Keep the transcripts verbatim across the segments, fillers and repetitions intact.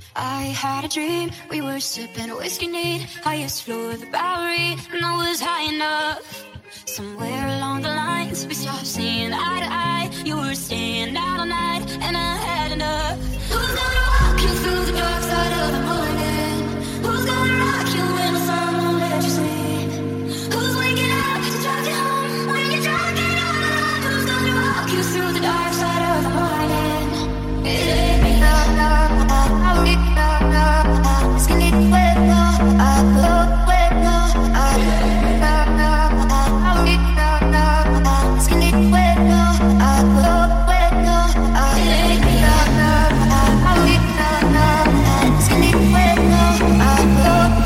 I had a dream, we were sipping whiskey neat, highest floor of the Bowery, and I was high enough. Somewhere along the lines, we stopped seeing eye to eye. You were staying out all night, and I had enough. Who's gonna walk you through the dark side of the morning? Who's gonna rock you when the sun won't let you sleep? Who's waking up to drive you home when you're drunk and all alone? Who's gonna walk you through the dark side of the morning? It ain't me. Es que ni puedo, hago puedo, es que ni puedo, hago puedo, es que ni puedo, hago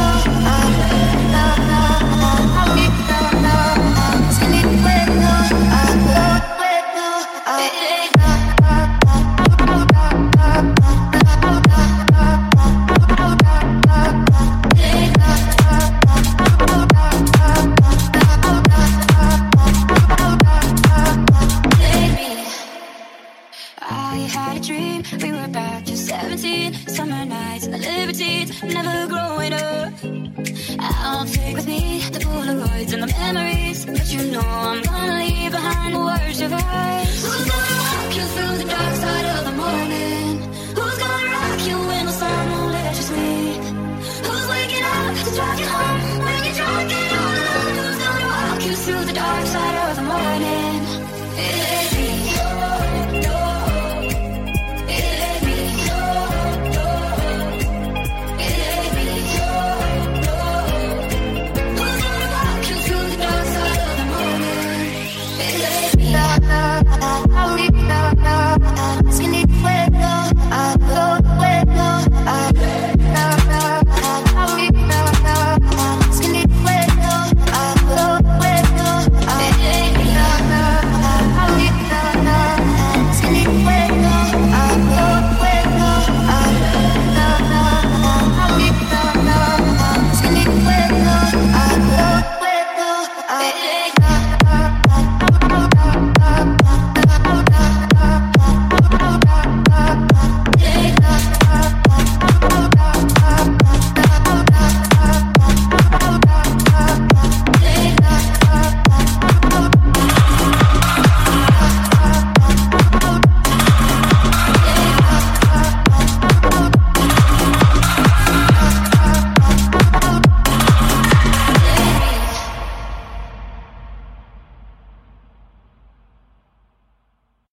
summer nights and the libertines, never growing up. I'll take with me the Polaroids and the memories, but you know I'm gonna leave behind the words of ours. Who's gonna walk you through the dark side of the morning? Who's gonna rock you when the sun won't let you sleep? Who's waking up to drive you home when you're drunk and all alone? Who's gonna walk you through the dark side of the morning? It